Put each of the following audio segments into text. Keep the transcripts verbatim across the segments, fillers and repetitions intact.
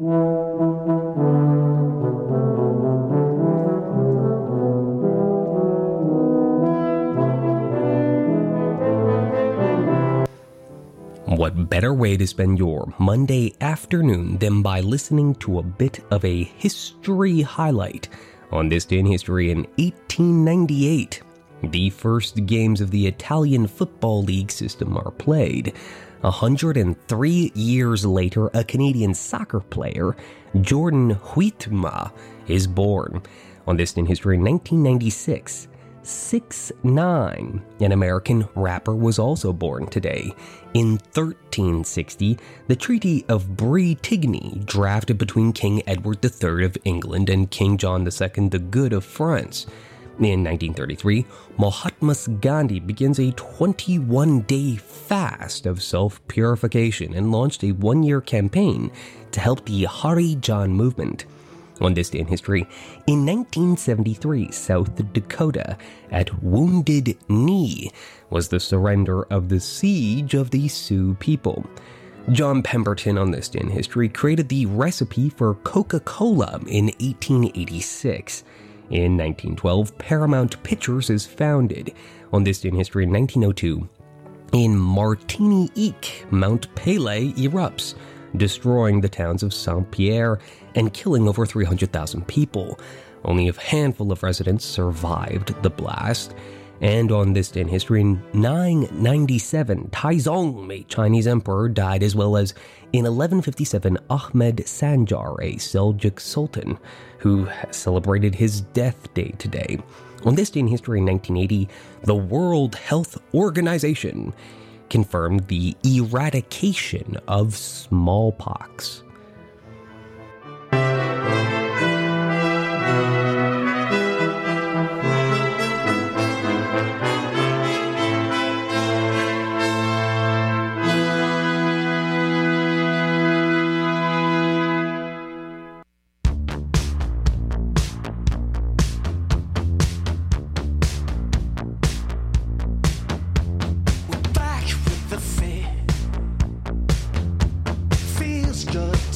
What better way to spend your Monday afternoon than by listening to a bit of a history highlight? On this day in history, in eighteen ninety-eight, the first games of the Italian Football League system are played. one hundred three years later, a Canadian soccer player, Jordan Huitema, is born. On this day in history, in nineteen ninety-six, six nine, an American rapper, was also born today. In thirteen sixty, the Treaty of Bretigny, drafted between King Edward the Third of England and King John the Second the Good of France. In nineteen thirty-three, Mahatma Gandhi begins a twenty-one day fast of self-purification and launched a one-year campaign to help the Harijan movement. On this day in history, in nineteen seventy-three, South Dakota, at Wounded Knee, was the surrender of the siege of the Sioux people. John Pemberton, on this day in history, created the recipe for Coca-Cola in eighteen eighty-six. In nineteen twelve, Paramount Pictures is founded. On this day in history, in nineteen oh two, in Martinique, Mount Pelée erupts, destroying the towns of Saint-Pierre and killing over three hundred thousand people. Only a handful of residents survived the blast. And on this day in history, in nine ninety-seven, Taizong, a Chinese emperor, died, as well as in eleven fifty-seven, Ahmed Sanjar, a Seljuk sultan, who celebrated his death day today. On this day in history, in nineteen eighty, the World Health Organization confirmed the eradication of smallpox. Just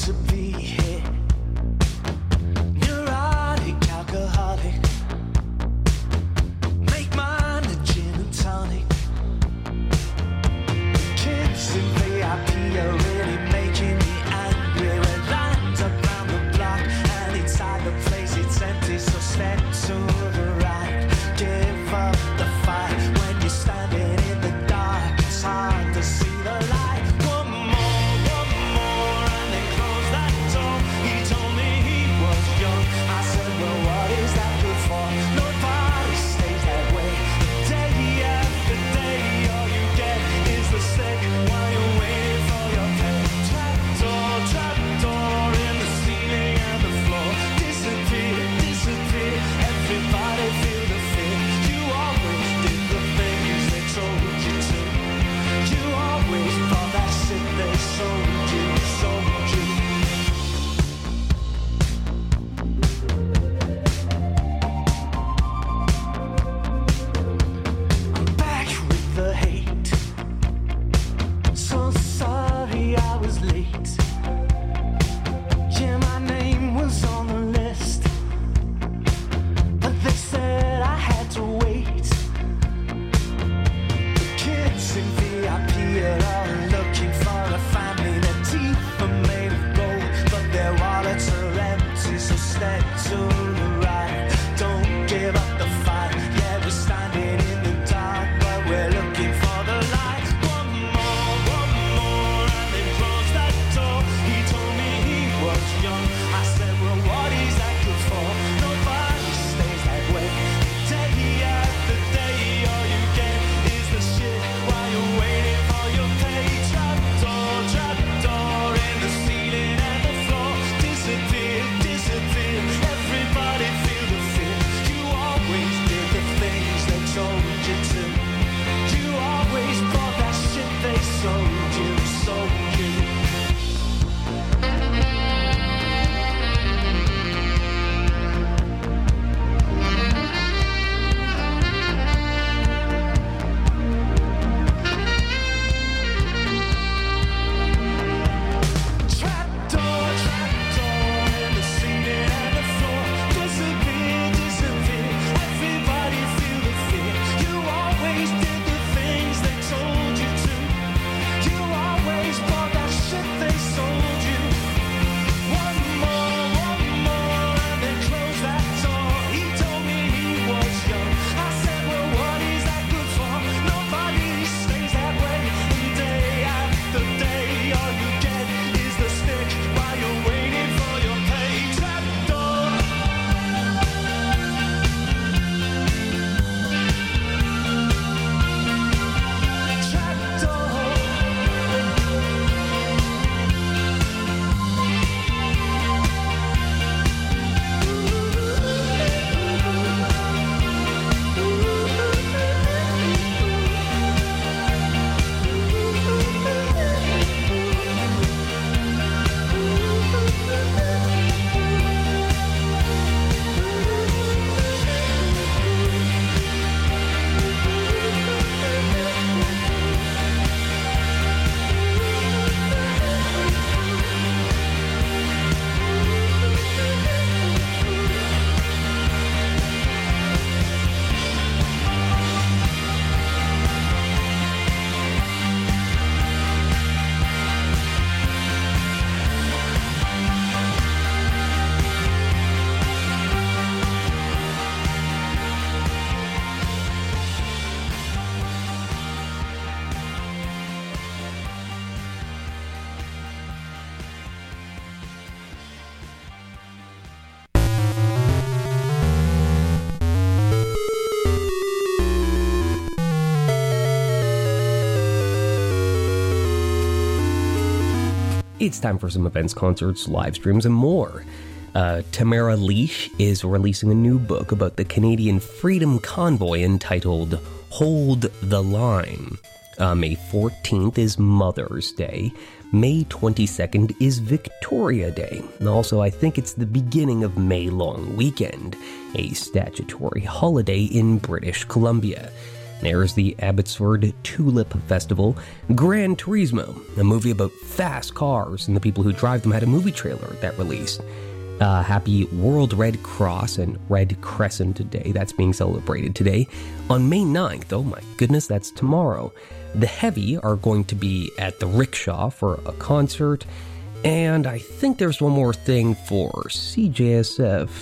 it's time for some events, concerts, live streams, and more. Uh, Tamara Lich is releasing a new book about the Canadian Freedom Convoy entitled Hold the Line. Uh, May fourteenth is Mother's Day. May twenty-second is Victoria Day. And also, I think it's the beginning of May Long Weekend, a statutory holiday in British Columbia. There's the Abbotsford Tulip Festival. Gran Turismo, a movie about fast cars and the people who drive them, had a movie trailer that released. Uh, happy World Red Cross and Red Crescent Day. That's being celebrated today. On May ninth, oh my goodness, that's tomorrow, The Heavy are going to be at the Rickshaw for a concert. And I think there's one more thing for C J S F.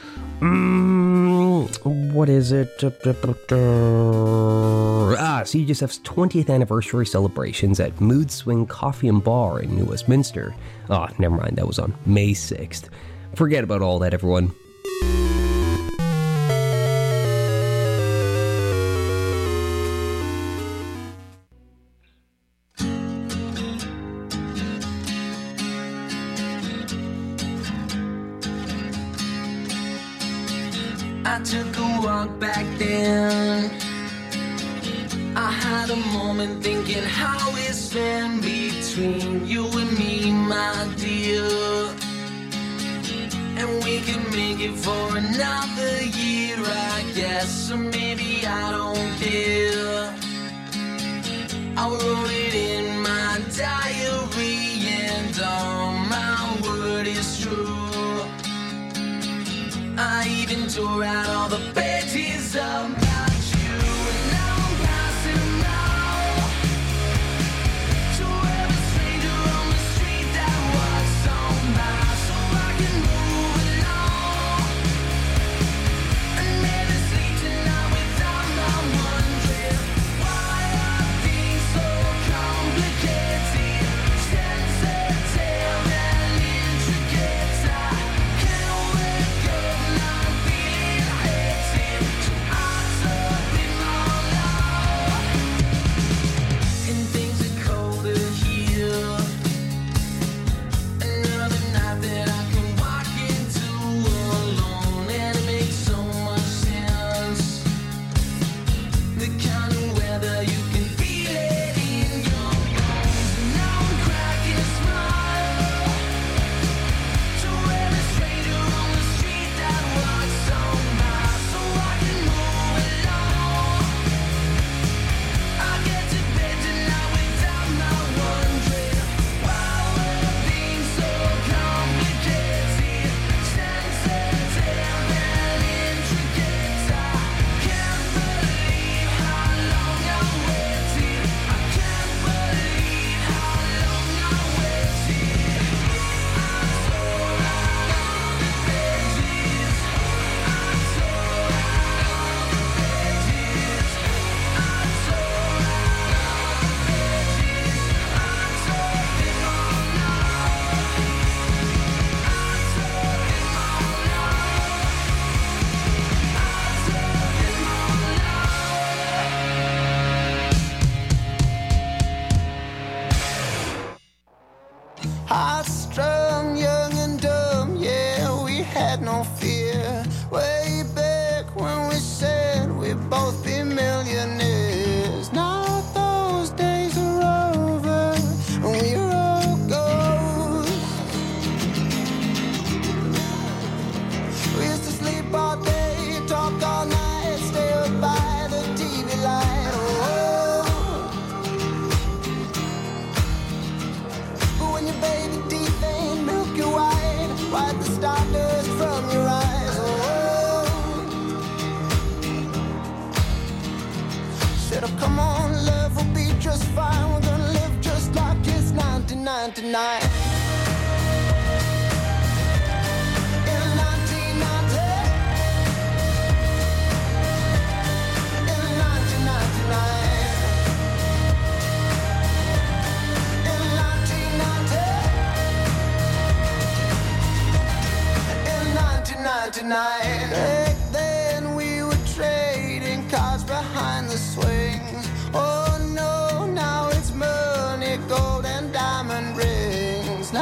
Mm, what is it? Ah, C J S F's twentieth anniversary celebrations at Mood Swing Coffee and Bar in New Westminster. Ah, oh, never mind, that was on May sixth. Forget about all that, everyone. I took a walk back then. I had a moment thinking how it's been between you and me, my dear. And we can make it for another year, I guess. Or maybe I don't care. I wrote it in my diary, and all my word is true. I even tore out all the pages about you, and now I'm passing now to every stranger on the street that walks on by, so I can move along and maybe sleep tonight without my wondering why are things so complicated, sensitive and intricate. I can't wake up now feeling hated, so I took it all now. And things are colder here. Another night that I can walk into alone, and it makes so much sense. The kind of weather you can feel it in your bones. And now I'm cracking a smile to every stranger on the street that walks on by, so I can move along. I get to bed tonight without my wondering why were things so complicated, sensitive and intricate. I can't believe how long I waited. I can't believe how long I waited. I tore out all the pages. I tore out all the pages. I tore out all the pages. I tore them all now. I tore them all now. I tore them all now. High-strung, young and dumb, yeah, we had no fear. Way back when we said we'd both be millionaires. Now those days are over, and we're all ghosts. We used to sleep all day, talk all night, stay up by the T V light. Oh, but when your baby teeth ain't milky white, wipe the stardust from your eyes. Oh, said, oh, come on, love will be just fine. We're gonna live just like it's nineteen ninety-nine. In nineteen ninety, in nineteen ninety-nine, in nineteen ninety, in nineteen ninety-nine. Back then we were trading cars behind the swings. Oh no, now it's money, gold and diamond rings.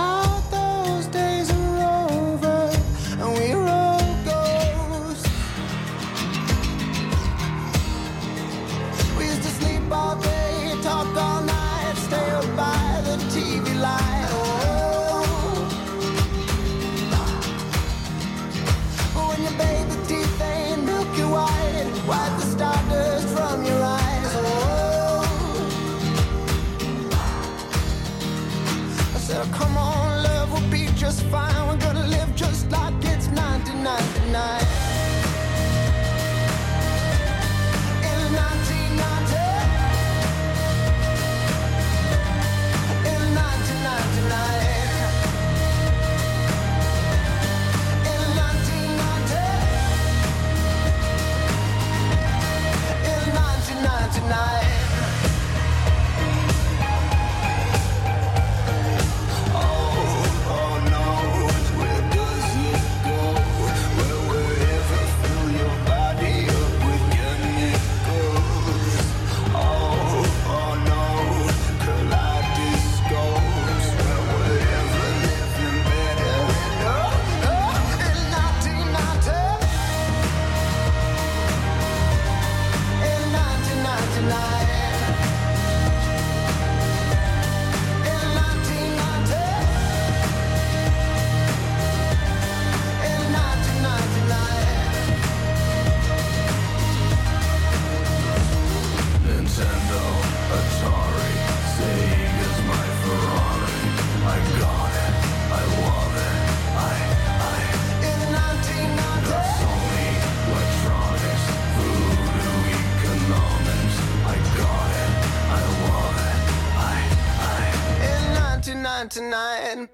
tonight.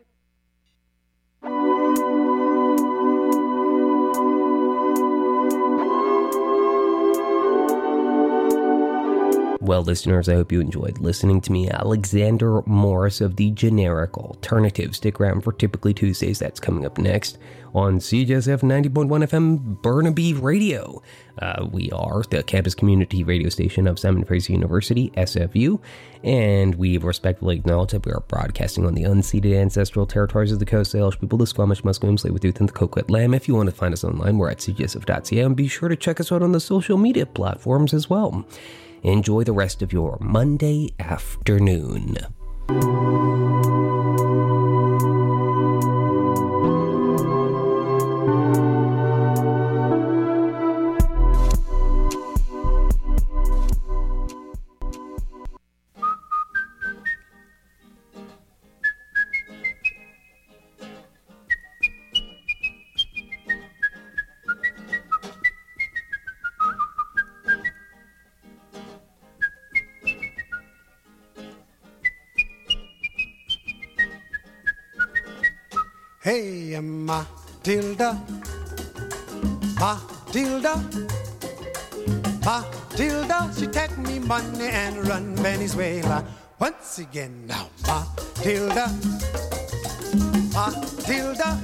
Well, listeners, I hope you enjoyed listening to me, Alexander Morris of the Generic Alternative. Stick around for Typically Tuesdays. That's coming up next on C J S F ninety point one F M Burnaby Radio. Uh, we are the campus community radio station of Simon Fraser University, S F U, and we respectfully acknowledge that we are broadcasting on the unceded ancestral territories of the Coast Salish people, the Squamish, Musqueam, Tsleil-Waututh, and the Coquitlam Lamb. If you want to find us online, we're at c j s f dot c a, and be sure to check us out on the social media platforms as well. Enjoy the rest of your Monday afternoon. Hey, Matilda, Matilda, Matilda, she take me money and run Venezuela. Once again now, Matilda, Matilda,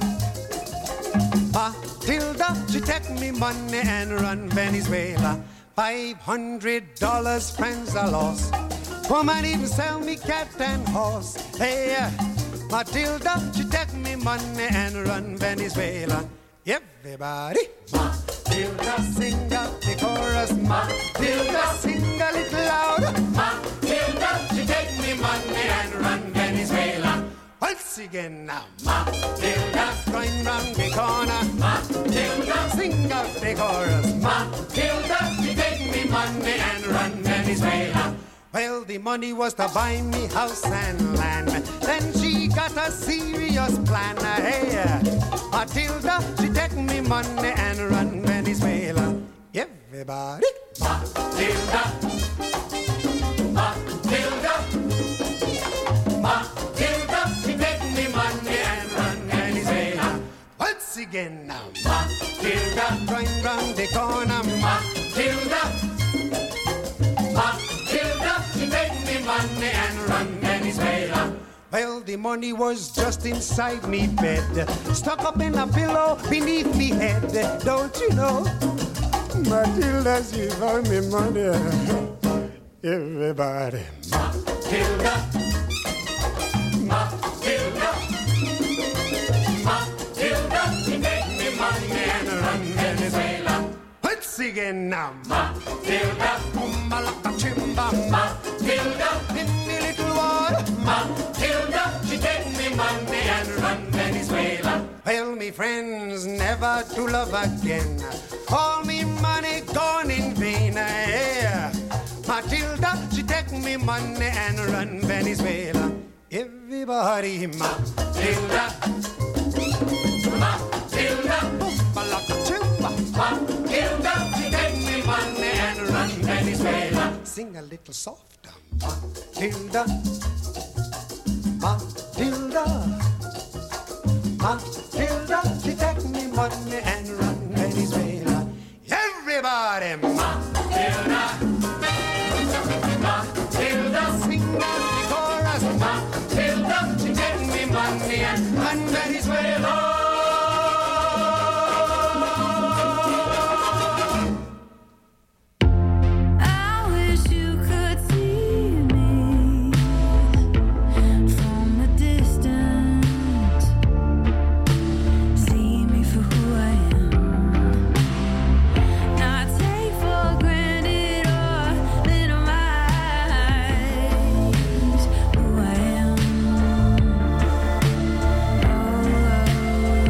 Matilda, she take me money and run Venezuela. Five hundred dollars, friends I lost. Woman even sell me cat and horse. Hey, Matilda, she take me money and run Venezuela. Everybody, Matilda, sing out the chorus. Matilda, sing a little louder. Matilda, she take me money and run Venezuela. Once again now, Matilda, going round the corner. Matilda, sing out the chorus. Matilda, she take me money and run Venezuela. Well, the money was to buy me house and land. Then she got a serious plan. Hey, Matilda, she take me money and run Venezuela. Everybody, Matilda, Matilda, Matilda, she take me money and run Venezuela. Once again now, Matilda, going round the corner. Matilda, Matilda, she take me money and run Venezuela. Well, the money was just inside me bed, stuck up in a pillow beneath me head. Don't you know, Matilda, she found me money. Everybody, Matilda, Matilda, Matilda, she take me money and run Venezuela. Once again now, Matilda, Umbalaka Chimba, Matilda, in the little water, Matilda, she take me money and run Venezuela. Well, me friends, never to love again. All me money gone in vain. Yeah. Matilda, she take me money and run Venezuela. Everybody, Matilda, Matilda, Umbalaka Chimba, Matilda, she take me money and run Venezuela. Sing a little softer, Matilda, Matilda, Matilda, she take me money and run Venezuela. Everybody, Matilda, Matilda, sing out the chorus. Matilda, she take me money and run Venezuela. Oh,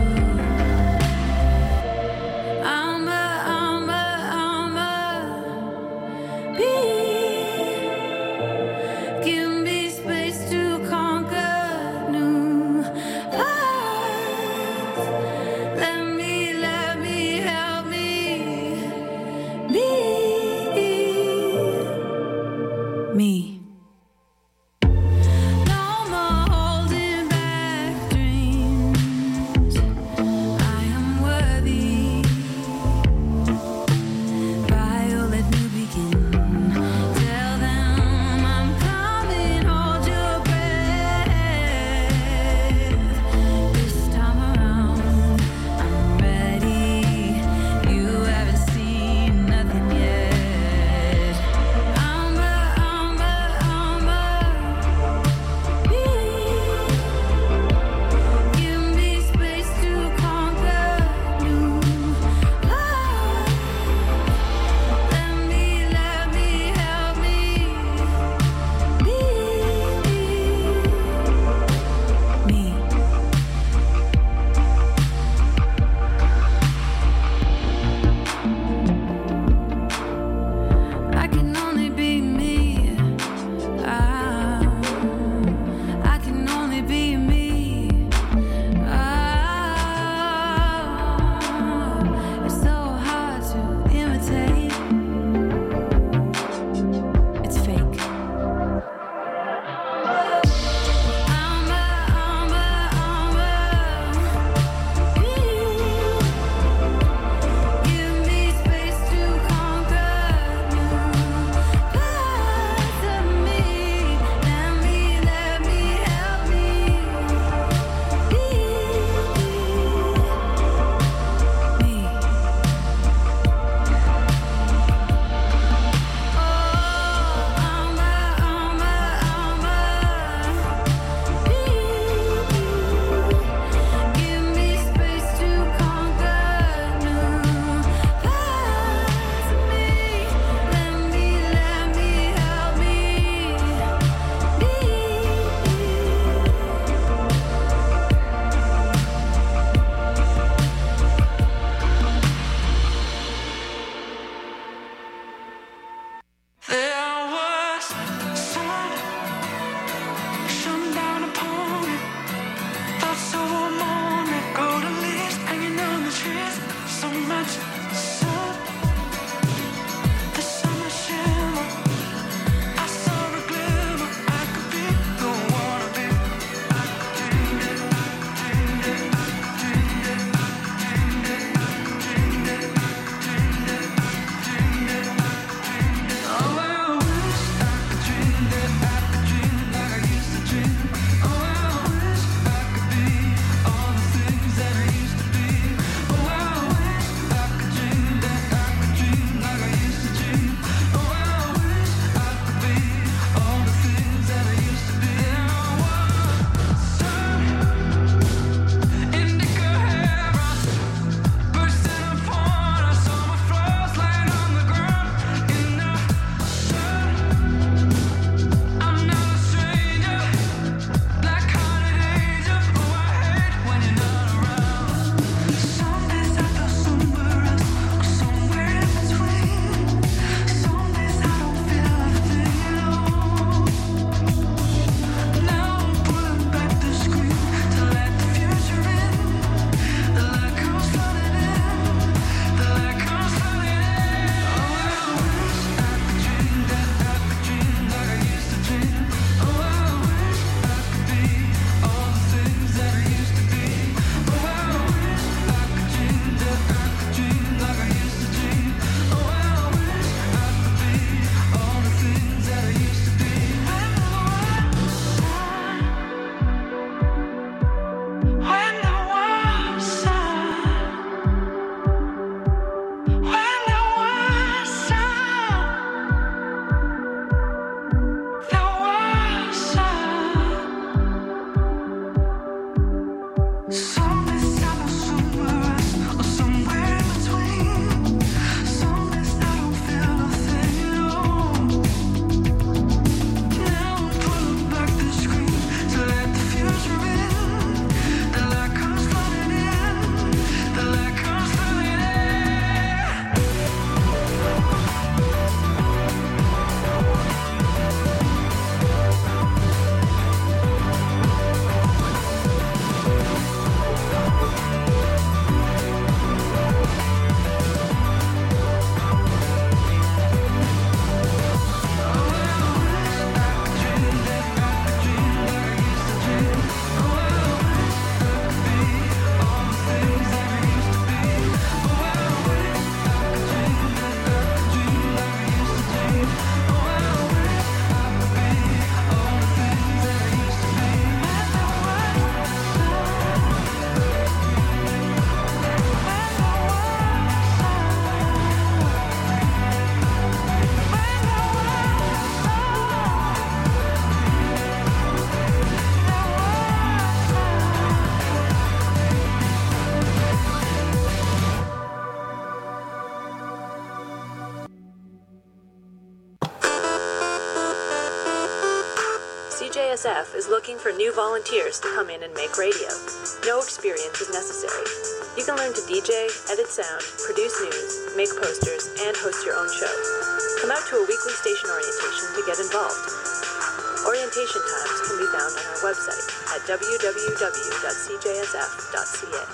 C J S F is looking for new volunteers to come in and make radio. No experience is necessary. You can learn to D J, edit sound, produce news, make posters, and host your own show. Come out to a weekly station orientation to get involved. Orientation times can be found on our website at w w w dot c j s f dot c a.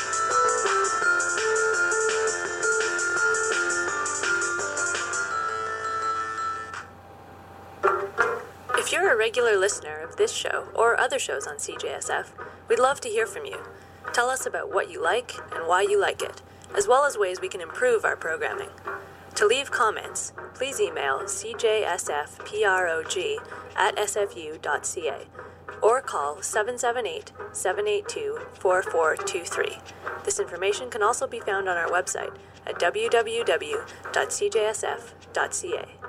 If you're a regular listener of this show or other shows on C J S F, we'd love to hear from you. Tell us about what you like and why you like it, as well as ways we can improve our programming. To leave comments, please email c j s f prog at s f u dot c a or call seven seven eight, seven eight two, four four two three. This information can also be found on our website at w w w dot c j s f dot c a.